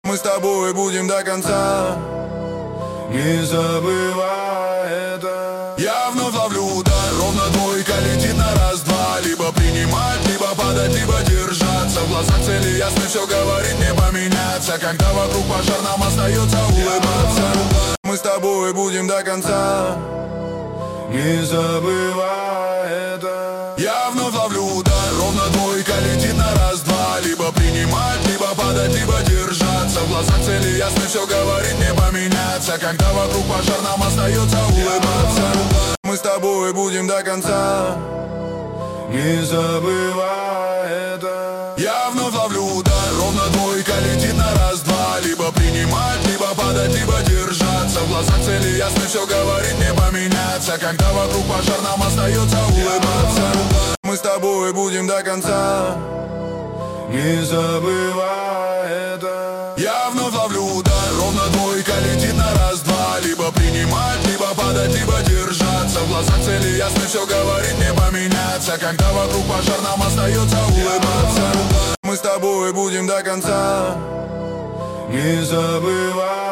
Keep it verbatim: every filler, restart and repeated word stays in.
Мы с тобой будем до конца, не забывай это. Я вновь ловлю удар, ровно двойка летит на раз-два. Либо принимать, либо падать, либо держаться. В глазах цели ясно, все говорит не поменяться. Когда вокруг пожар, нам остается улыбаться. Мы с тобой будем до конца, не забывай это. Я вновь ловлю удар, ровно двойка летит на раз-два. Либо принимать, либо падать, либо держаться. В глазах цели ясно, все говорит не поменяться. Когда вокруг пожар, нам остается улыбаться. Мы с тобой будем до конца, не забывай это. Я вновь ловлю удар, ровно двойка летит на раз-два. Либо принимать, либо падать, либо держаться. В глазах цели ясно, все говорит не поменяться. Когда вокруг пожар, нам остается улыбаться. Мы с тобой будем до конца, не забывай это. Я вновь ловлю удар, ровно двойка летит на раз-два. Либо принимать, либо падать, либо держаться. В глазах цели ясно, все говорит не поменяться. Когда вокруг пожар, нам остается улыбаться. Мы с тобой будем до конца, не забывай.